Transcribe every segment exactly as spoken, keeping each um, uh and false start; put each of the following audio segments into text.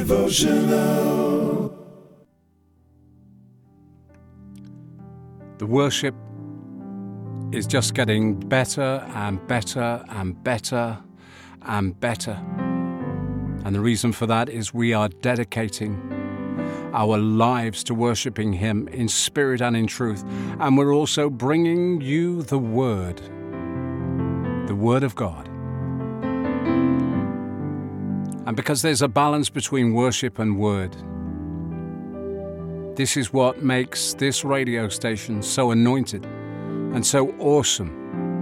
Devotional. The worship is just getting better and better and better and better. And the reason for that is we are dedicating our lives to worshiping Him in spirit and in truth. And we're also bringing you the Word, the Word of God. And because there's a balance between worship and word, this is what makes this radio station so anointed and so awesome.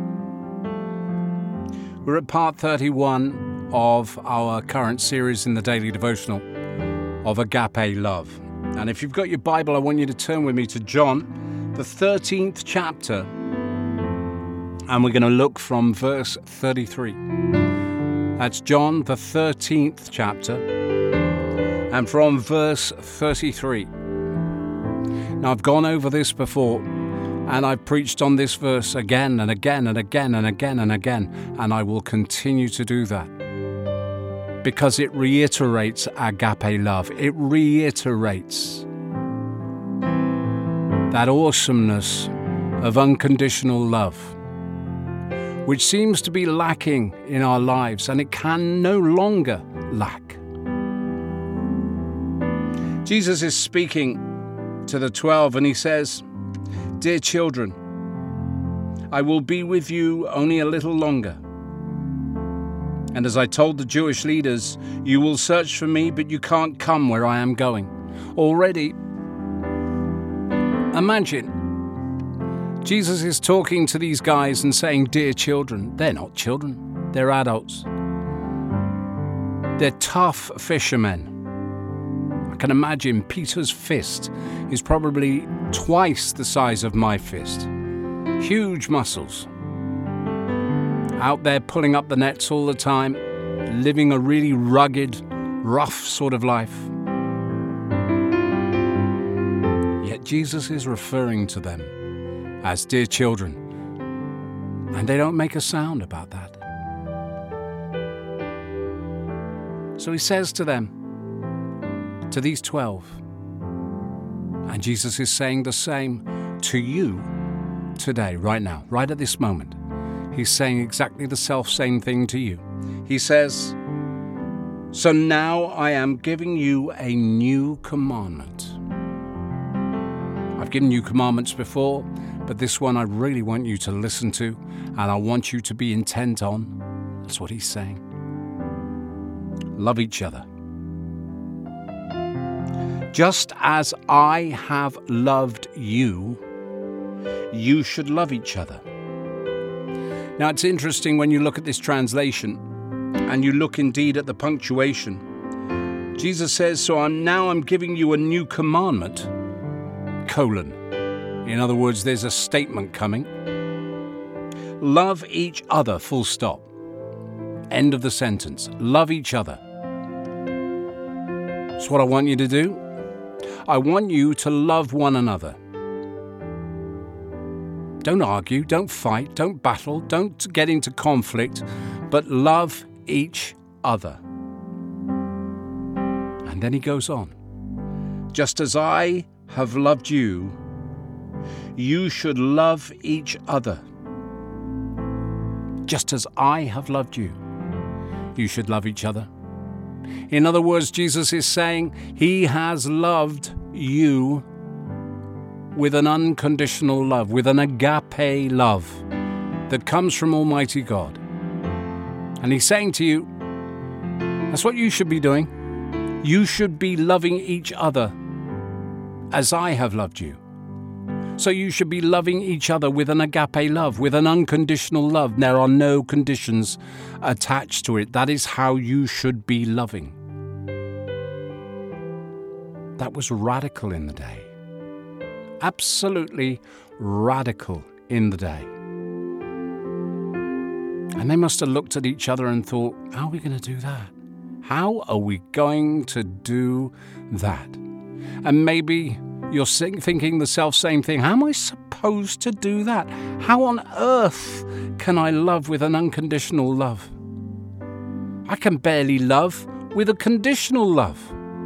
We're at part thirty-one of our current series in the Daily Devotional of Agape Love. And if you've got your Bible, I want you to turn with me to John, the thirteenth chapter, and we're going to look from verse thirty-three. That's John, the thirteenth chapter, and from verse thirty-three. Now, I've gone over this before, and I've preached on this verse again and again and again and again and again, and I will continue to do that because it reiterates agape love. It reiterates that awesomeness of unconditional love, which seems to be lacking in our lives, and it can no longer lack. Jesus is speaking to the twelve, and he says, "Dear children, I will be with you only a little longer. And as I told the Jewish leaders, you will search for me, but you can't come where I am going." Already, imagine Jesus is talking to these guys and saying, "Dear children." They're not children, they're adults. They're tough fishermen. I can imagine Peter's fist is probably twice the size of my fist. Huge muscles. Out there pulling up the nets all the time, living a really rugged, rough sort of life. Yet Jesus is referring to them as dear children, and they don't make a sound about that. So he says to them, to these twelve, and Jesus is saying the same to you today, right now, right at this moment. He's saying exactly the self-same thing to you. He says, "So now I am giving you a new commandment." I've given you commandments before, but this one I really want you to listen to, and I want you to be intent on. That's what he's saying. Love each other. Just as I have loved you, you should love each other. Now, it's interesting when you look at this translation, and you look indeed at the punctuation. Jesus says, "So I'm now I'm giving you a new commandment, colon." In other words, there's a statement coming. Love each other, full stop. End of the sentence. Love each other. That's what I want you to do. I want you to love one another. Don't argue, don't fight, don't battle, don't get into conflict, but love each other. And then he goes on. Just as I have loved you, you should love each other. Just as I have loved you, you should love each other. In other words, Jesus is saying he has loved you with an unconditional love, with an agape love that comes from Almighty God. And he's saying to you, that's what you should be doing. You should be loving each other as I have loved you. So you should be loving each other with an agape love, with an unconditional love. There are no conditions attached to it. That is how you should be loving. That was radical in the day. Absolutely radical in the day. And they must have looked at each other and thought, how are we going to do that? How are we going to do that? And maybe you're thinking the self-same thing. How am I supposed to do that? How on earth can I love with an unconditional love? I can barely love with a conditional love.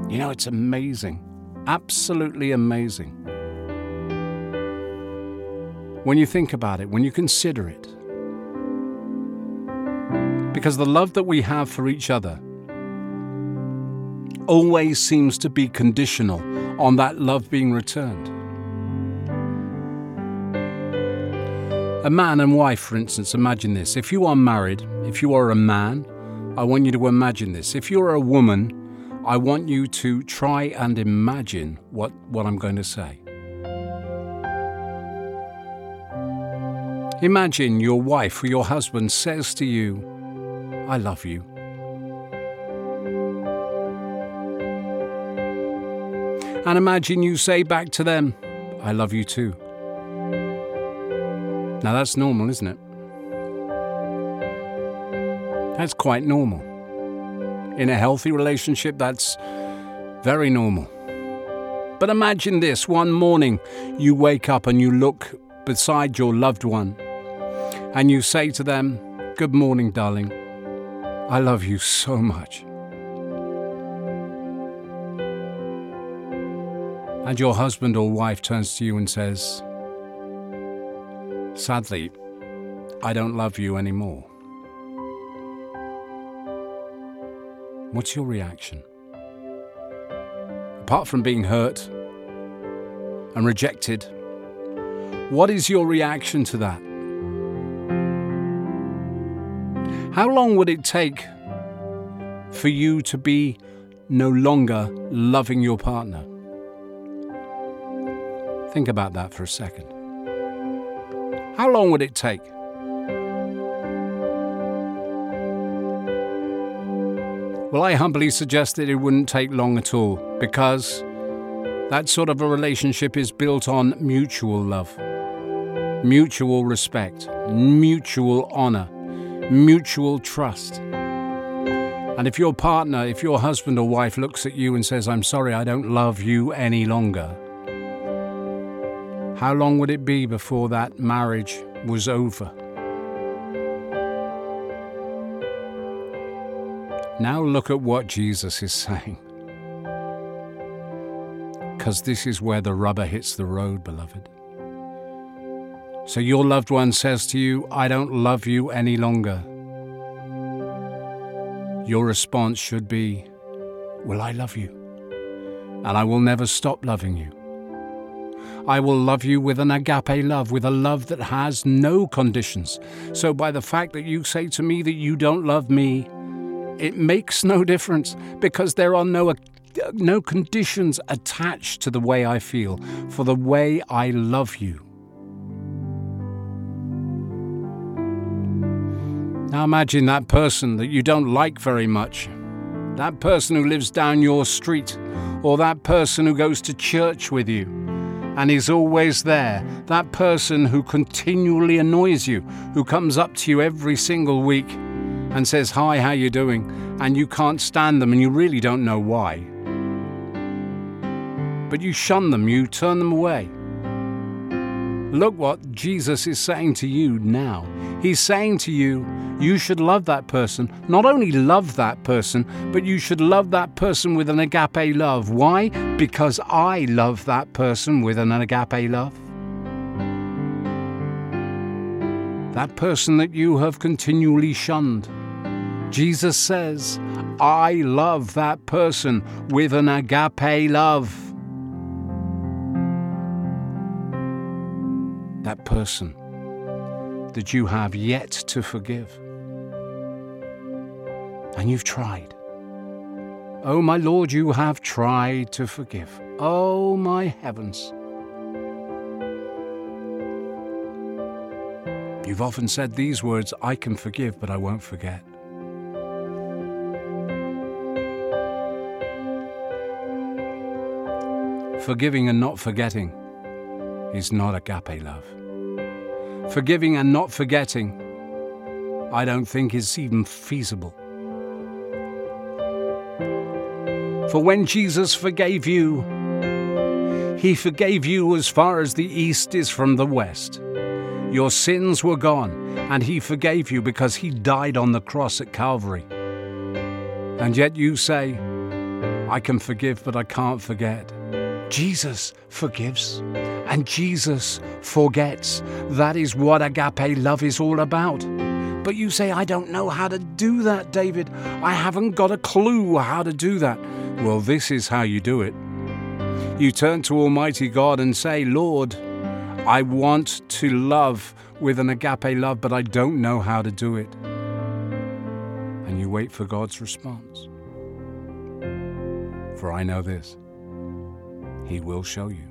You know, it's amazing. Absolutely amazing. When you think about it, when you consider it. Because the love that we have for each other always seems to be conditional on that love being returned. A man and wife, for instance, imagine this. If you are married, if you are a man, I want you to imagine this. If you're a woman, I want you to try and imagine what, what I'm going to say. Imagine your wife or your husband says to you, I love you. And imagine you say back to them, I love you too. Now that's normal, isn't it? That's quite normal. In a healthy relationship, that's very normal. But imagine this, one morning you wake up and you look beside your loved one and you say to them, good morning, darling. I love you so much. And your husband or wife turns to you and says, sadly, I don't love you anymore. What's your reaction? Apart from being hurt and rejected, what is your reaction to that? How long would it take for you to be no longer loving your partner? Think about that for a second. How long would it take? Well, I humbly suggest that it wouldn't take long at all, because that sort of a relationship is built on mutual love, mutual respect, mutual honor, mutual trust. And if your partner, if your husband or wife looks at you and says, I'm sorry, I don't love you any longer, how long would it be before that marriage was over? Now look at what Jesus is saying. Because this is where the rubber hits the road, beloved. So your loved one says to you, I don't love you any longer. Your response should be, well, I love you. And I will never stop loving you. I will love you with an agape love, with a love that has no conditions. So by the fact that you say to me that you don't love me, it makes no difference, because there are no, no conditions attached to the way I feel, for the way I love you. Now imagine that person that you don't like very much, that person who lives down your street, or that person who goes to church with you and is always there, that person who continually annoys you, who comes up to you every single week and says, hi, how you doing? And you can't stand them and you really don't know why. But you shun them, you turn them away. Look what Jesus is saying to you now. He's saying to you, you should love that person. Not only love that person, but you should love that person with an agape love. Why? Because I love that person with an agape love. That person that you have continually shunned. Jesus says, I love that person with an agape love. That person that you have yet to forgive. And you've tried. Oh, my Lord, you have tried to forgive. Oh, my heavens. You've often said these words, I can forgive, but I won't forget. Forgiving and not forgetting is not agape love. Forgiving and not forgetting, I don't think is even feasible. For when Jesus forgave you, he forgave you as far as the east is from the west. Your sins were gone, and he forgave you because he died on the cross at Calvary. And yet you say, I can forgive, but I can't forget. Jesus forgives and Jesus forgets. That is what agape love is all about. But you say, I don't know how to do that, David. I haven't got a clue how to do that. Well, this is how you do it. You turn to Almighty God and say, Lord, I want to love with an agape love, but I don't know how to do it. And you wait for God's response. For I know this, He will show you.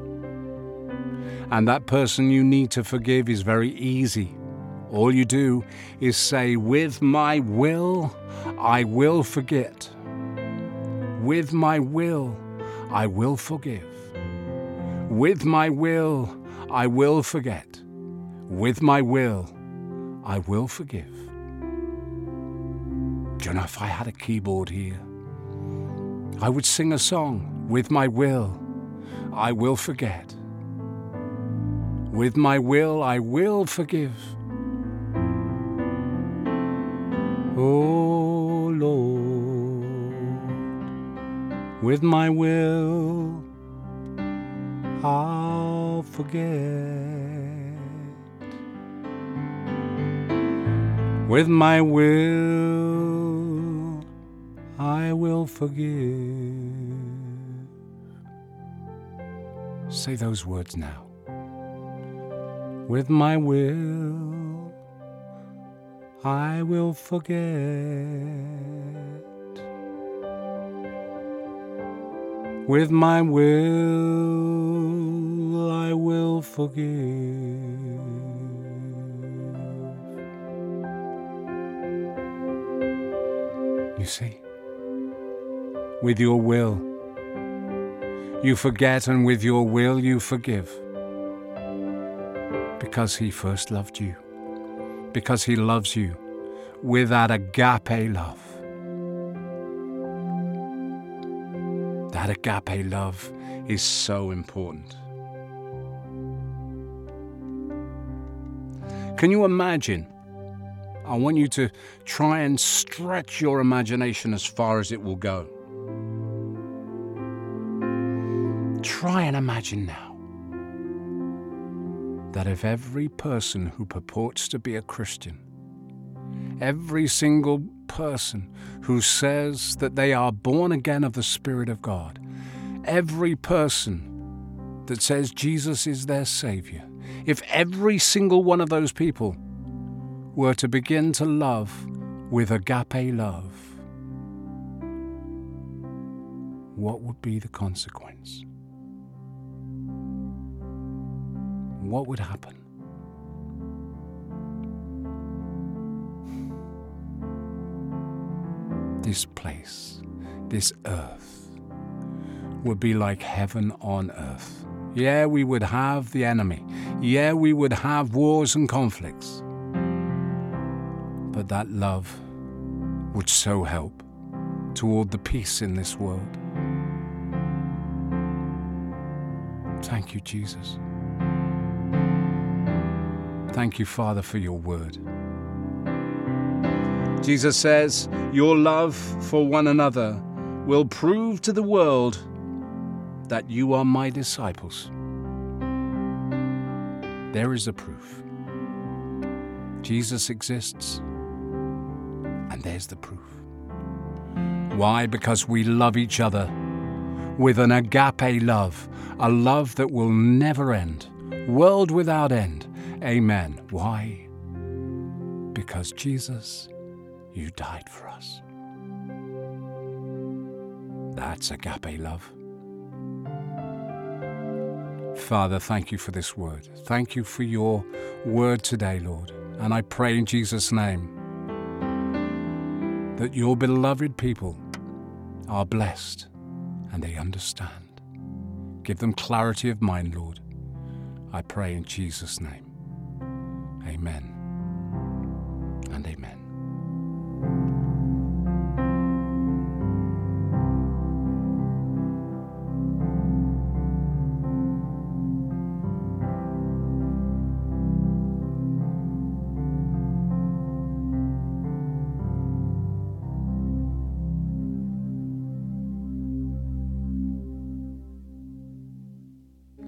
And that person you need to forgive is very easy. All you do is say, with my will, I will forget. With my will, I will forgive. With my will, I will forget. With my will, I will forgive. Do you know, if I had a keyboard here, I would sing a song. With my will, I will forget. With my will, I will forgive. Oh Lord, with my will, I'll forget. With my will, I will forgive. Say those words now. With my will, I will forget. With my will, I will forgive. You see, with your will, you forget, and with your will, you forgive. Because He first loved you. Because He loves you with that agape love. That agape love is so important. Can you imagine? I want you to try and stretch your imagination as far as it will go. Try and imagine now that if every person who purports to be a Christian, every single person who says that they are born again of the Spirit of God, every person that says Jesus is their Savior, if every single one of those people were to begin to love with agape love, what would be the consequence? What would happen? This place, this earth, would be like heaven on earth. Yeah, we would have the enemy. Yeah, we would have wars and conflicts. But that love would so help toward the peace in this world. Thank you, Jesus. Thank you, Father, for your word. Jesus says, your love for one another will prove to the world that you are my disciples. There is a proof. Jesus exists, and there's the proof. Why? Because we love each other with an agape love, a love that will never end, world without end. Amen. Why? Because Jesus, you died for us. That's agape love. Father, thank you for this word. Thank you for your word today, Lord. And I pray in Jesus' name that your beloved people are blessed and they understand. Give them clarity of mind, Lord. I pray in Jesus' name. Amen and amen.